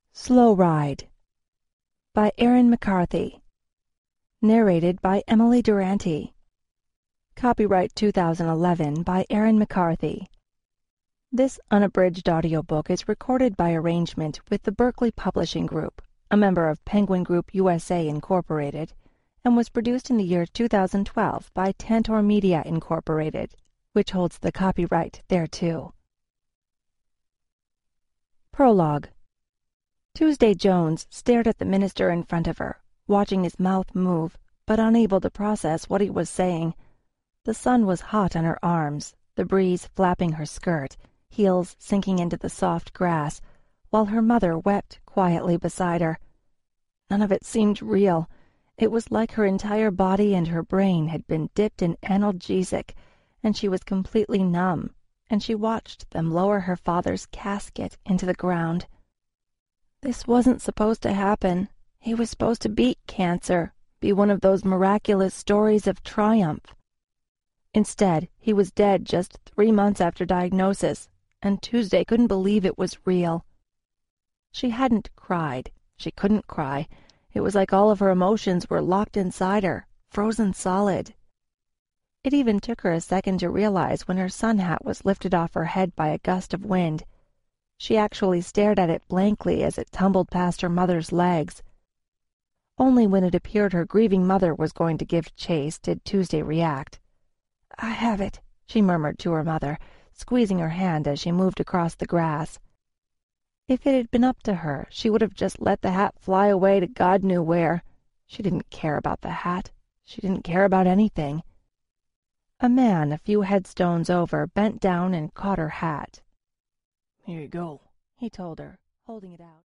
Slow Ride by Erin McCarthy. Narrated by Emily Durante. Copyright 2011 by Erin McCarthy. This unabridged audiobook is recorded by arrangement with the Berkeley Publishing Group, a member of Penguin Group USA Incorporated, and was produced in the year 2012 by Tantor Media Incorporated, which holds the copyright thereto. Prologue. Tuesday Jones stared at the minister in front of her, watching his mouth move, but unable to process what he was saying. The sun was hot on her arms, the breeze flapping her skirt, heels sinking into the soft grass, while her mother wept quietly beside her. None of it seemed real. It was like her entire body and her brain had been dipped in analgesic, and she was completely numb, and she watched them lower her father's casket into the ground. This wasn't supposed to happen. He was supposed to beat cancer, be one of those miraculous stories of triumph. Instead, he was dead just 3 months after diagnosis, and Tuesday couldn't believe it was real. She hadn't cried. She couldn't cry. It was like all of her emotions were locked inside her, frozen solid. It even took her a second to realize when her sun hat was lifted off her head by a gust of wind. She actually stared at it blankly as it tumbled past her mother's legs. Only when it appeared her grieving mother was going to give chase did Tuesday react. "I have it," she murmured to her mother, squeezing her hand as she moved across the grass. If it had been up to her, she would have just let the hat fly away to God knew where. She didn't care about the hat. She didn't care about anything. A man a few headstones over bent down and caught her hat. "Here you go," he told her, holding it out.